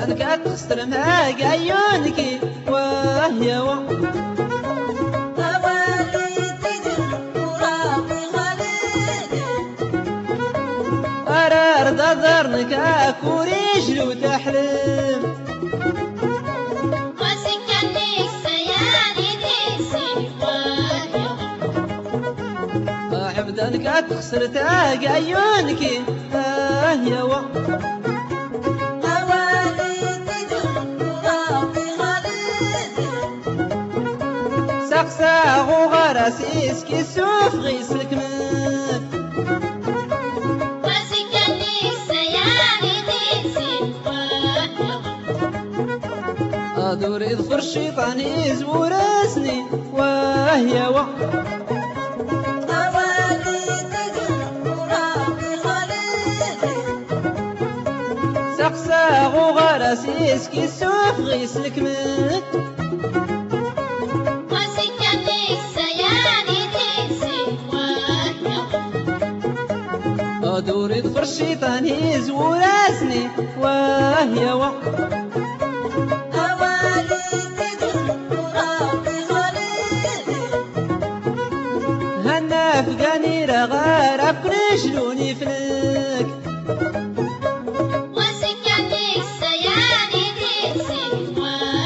أبدا كتخسر معاك عيونك وهي قرار ضرنك أكوريج لو تحلم أبدا كتخسر تاق عيونك يا سقساغ وغراسيس كيسوف غيسلك من أدور يظفر الشيطان يزور راسني وهي سقساغ وغراسيس كيسوف غيسلك من أدور يظفر الشيطان يزور راسني وهي أفغاني رغار أبقى شلوني فلك وسكني السياني ديسي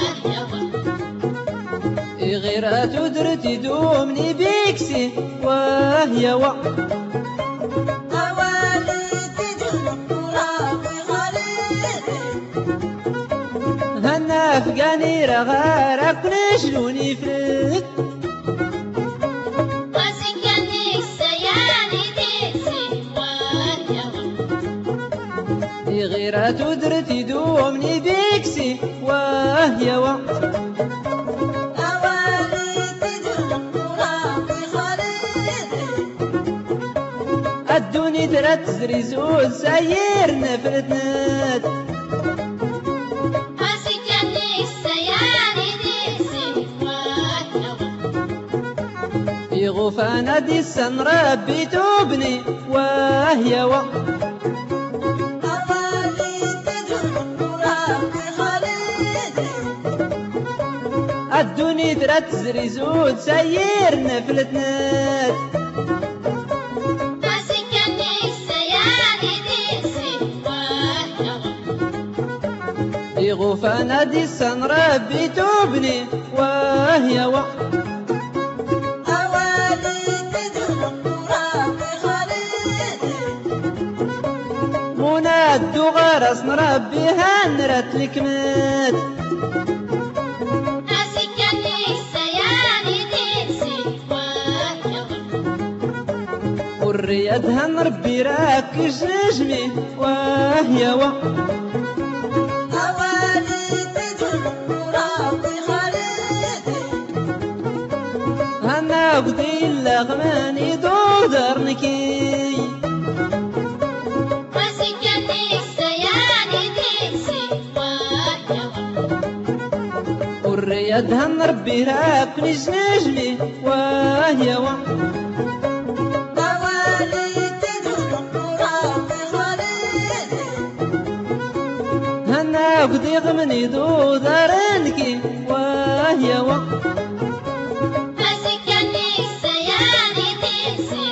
غيرات ودرتي دومني بيكسي وهي أوالي تجربها بخليلي هنا أفغاني رغار أبقى شلوني فلك غيرات ودرتي دومني بيكسي وهي أوالي تجربها بخليلي الدوني درت زريزود ساير نفرتنات أسكني السياني ديسي يغفانا دي السن ربي توبني وهي الدوني درت زريزود ساير نفلتنات أسكني السياني ديسي يغفانا دي السن ربي توبني وهي أوالي تجربها بخليلي مناد غرس نربي هنرت لك مات والرياض هنربي راكش نجمي وهي أوالي تجربها بخليلي هنا قدي اللغماني دودرنكي وسكني السياني ديسي والرياض هنربي راكش نجمي وهي قدي غمني دو ذرنكي وهي أسكني السياني ديسي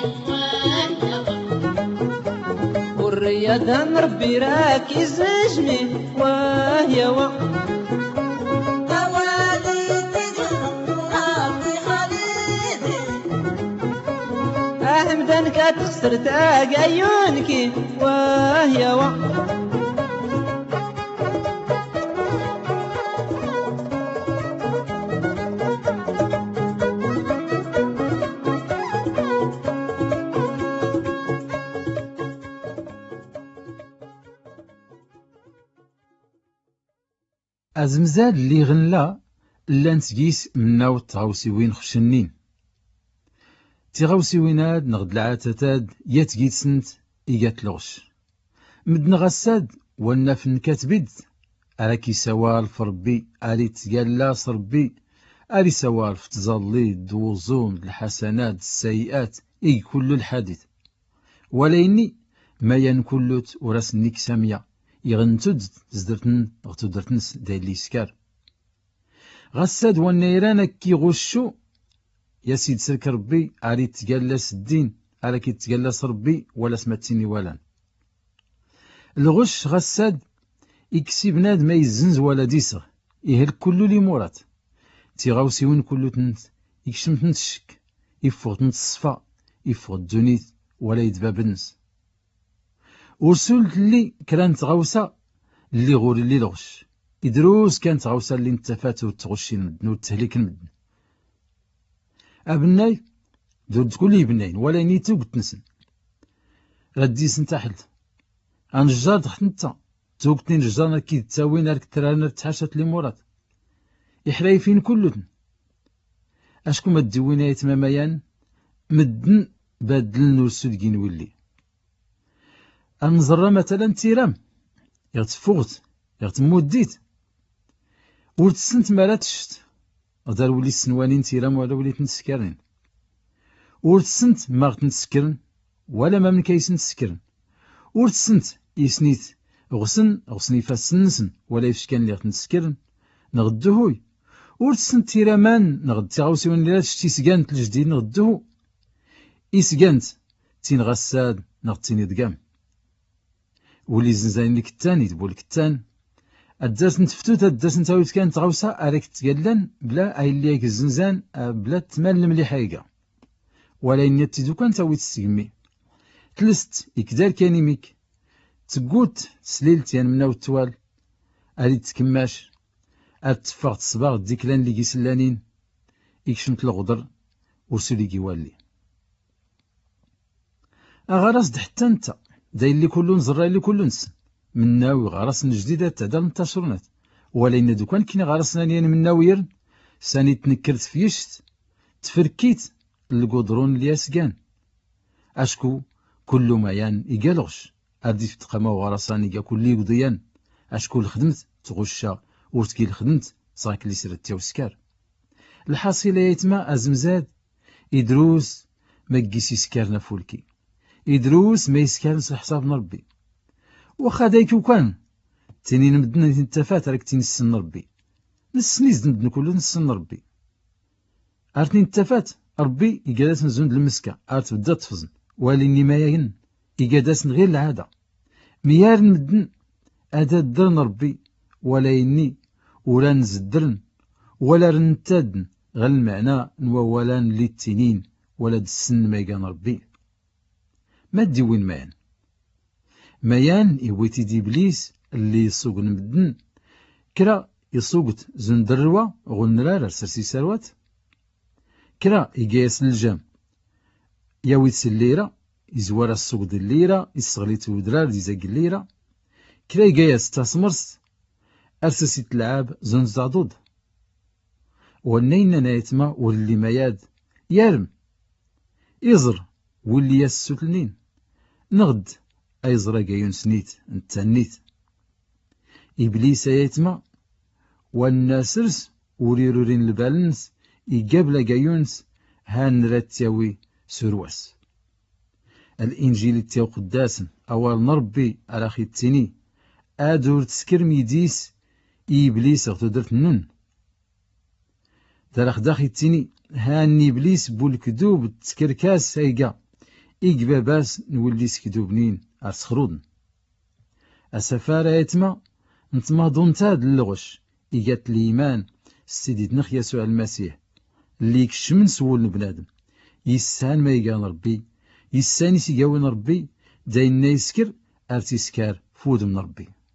والرياض هنربي راكز نجمي وهي أوالي تجربها بخليلي أحمدن كتخسر تاق عيونكي وهي أزمزاد اللي غنلا لان تقيس منا تغاوسيوين خشنين تغاوسيويناد نغد العاتتاد يتقيت سنت إيقات لغش مدن غساد والنفن كاتبد أراكي سوال فربي أري تقالا صربي أري سوال فتظلي دوزون الحسنات السيئات إي كل الحديث وليني ما ينكلت ورسنيك سامية يغنتد زدرتن غتودرتنس دايلي سكار غساد والنيران كي غشو يا سيد سلك ربي علي تجلس الدين على كي تجلس ربي ولا سمعتيني ولا الغش غساد يكسي بناد ما يزنز ولا ديسغ يهل كل لي مورات تيغاوسيون كل تنت يكشم تنت الشك يفوت تنت الصفا يفوت دونيت ولا يدباب النس ورسولت اللي كانت غوسة اللي غور اللي الغش يدروس كانت غوسة اللي نتفات وتغشي المدن وتهليك المدن أبناي دود كل يبناين ولا نيتو قتنسن غدي سنتحلت عن الجار تحت نتا توقتني الجارنا كي تساوين هاك ترانا تحاشت لي مورات يحرايفين كلتن اشكو ما تدوينا يتماميان مدن بادلن ورسودكين ولي النزرة مثلا تيرام يغتفوغت يغتموديت ورتسنت مالات الشت غدار ولي السنوانين تيرام ولا وليت نسكرين ورتسنت ما غتنسكرن ولا ما من كيس نسكرن ورتسنت يسنيت غسن يفاسنسن ولا يفشكان اللي غتنسكرن نغدوهوي ورتسنت تيرامان نغد تيغاوسيون اللي شتي سكانت الجديد نغدوه إسكانت تين غساد نغد تيني دقام ولي زنزانين لك التاني يدبو لك التان الدرس نتفتوت الدرس نتاويت كانت غوسة عليك تقلن بلا أي اللي الزنزان بلا تمال المليحة ولا إني تيدو كان تاويت السقمي تلست إكدار كانيميك تقوت سليلت يعني منا والتوال أريد تكماش أتفاغت الصباغ ديكلان لي سلانين إكشمت الغدر ورسولي كيوالي أغراس دحتى نتا داير اللي كلو نزرا اللي كلو نس مناوي غراس جديدة تعدل منتشرونات ولا إن دوكان كيني غراس نانيان مناويرن ساني تنكرت فيشت تفركيت القدرون اللي يسكان أشكو كل ما يان إيقالغش أردي في تقامة وغراساني إيقا كل يقضيان أشكو الخدمت تغشا ورتكي الخدمت صاك اللي سرت وسكار الحاصلة يتما أزمزاد إدروس ما كيسي سكارنا فولكي إدروس ما يسكارنس حساب ربي واخا دايكو كان تاني نمدنا نتفات راك تنسن ربي نسنيز نمدنا كلو نسن ربي عرفتني نتفات ربي يقاداس نزون المسكة عرفت بدا تفزن واليني ما ين يقاداس غير العادة ميار نمدن أدا درن ربي ولا يني ولا نزدرن ولا رنتادن غير المعنى نوالان لي التنين ولا دسن ما يقان ربي ما دي وين مايان مايان إويتي دي بليس اللي يسوق نمدن كرا يسوقت زن دروا غنرار سرسي سروات كرا يقايس الجام ياويت الليرة يزوار السوق دي الليرة يستغليت ودرار يزاق الليرة كرا يقايس تاسمرس أرسسي تلعب زن زادود ونين نايتما واللي ماياد يارم يزر واللي يسوتلنين نغد أيزرا قايون سنيت نتانيت إبليس يتما والناسرس وريرورين البالنس يقابل قايونس هان راتياوي سرواس الإنجيل التاو قداسن أوال نربي على خيتيني أدور تسكر ميديس إبليس اغتدرت النون دارخ داخي تيني هان إبليس بولكدوب تسكركاس هيقا إقباباس نولي سكدوبنين أرسخرودن السفارة يتما نتما دونتاد اللغش إيقات الإيمان سيدي نخ يسوع المسيح اللي يكشمن سول بنادم يسان ما يقان ربي يسان يسيقاون ربي داين يسكر أرتيسكار فود من ربي